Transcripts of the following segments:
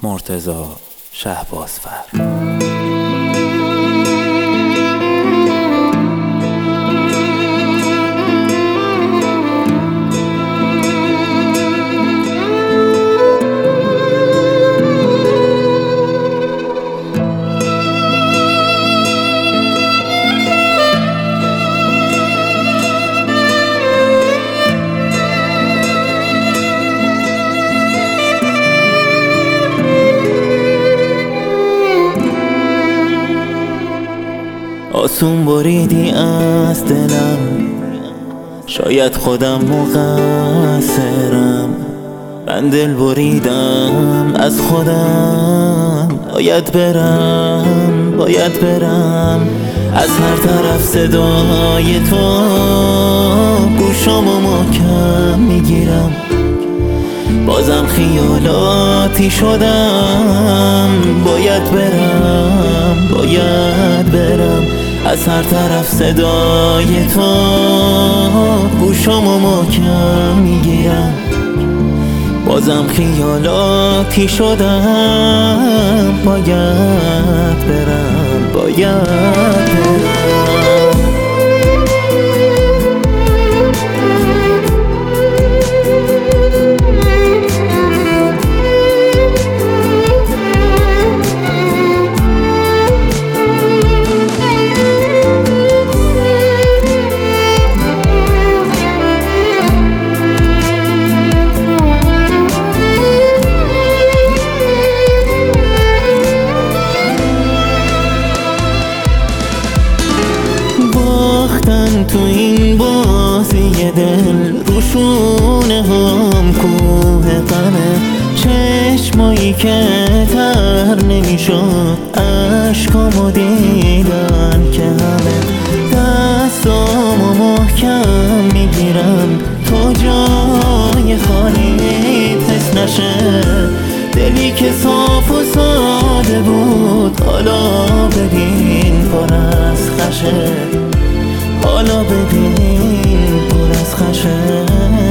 مرتضی شهبازفر. آسون بریدی از دلم، شاید خودم مقصرم. من دل بریدم از خودم، باید برم. از هر طرف صدای تو گوشامو محکم میگیرم. بازم خیالاتی شدم، باید برم. از هر طرف صدای تو گوشامو محکم میگیرم. بازم خیالاتی شدم، باید برم. تو این بازی دل روشونه هم کوه غمه. چشمایی که تر نمیشد عشقامو دیدن که همه. دستامو محکم میگیرم تو جای خالی حس نشه. دلی که صاف و ساده بود حالا ببین پر از خشه. حالا ببین پر از خشه.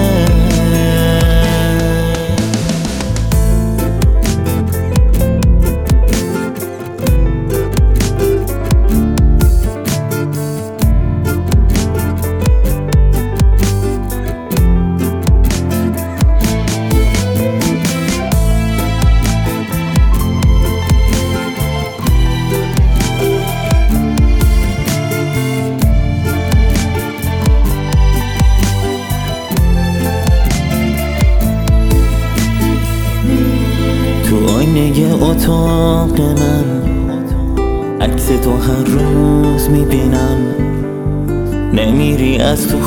تو آینه اتاق من عکس تو هر روز میبینم. نمیری از تو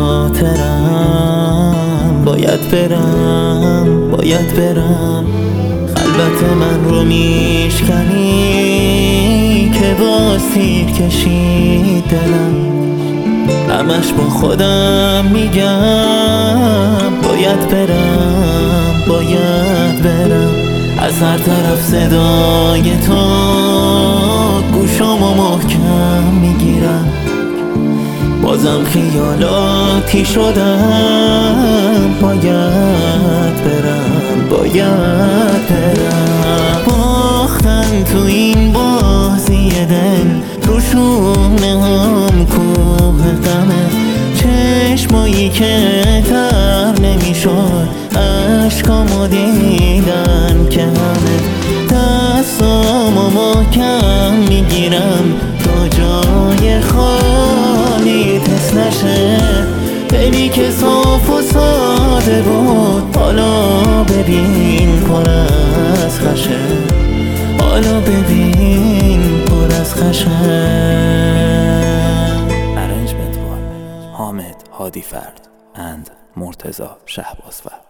خاطرم، باید برم. خلوت من رو میشکنی که باز تیر کشید دلم. همش با خودم میگم باید برم. از هر طرف صدای تو گوشامو محکم میگیرم. بازم خیالاتی شدم، باید برم. باختن تو این بازی دل روشونه هم کوه غمه. چشمایی که تر نمیشد عشقامو دیدن که همه. دستامو محکم میگیرم تا جای خالی حس نشه. دلی که صاف و ساده بود حالا ببین پر از خشه. حالا ببین پر از خشه. Arrangement by Hamid Hadifard and مرتضی شهبازفر.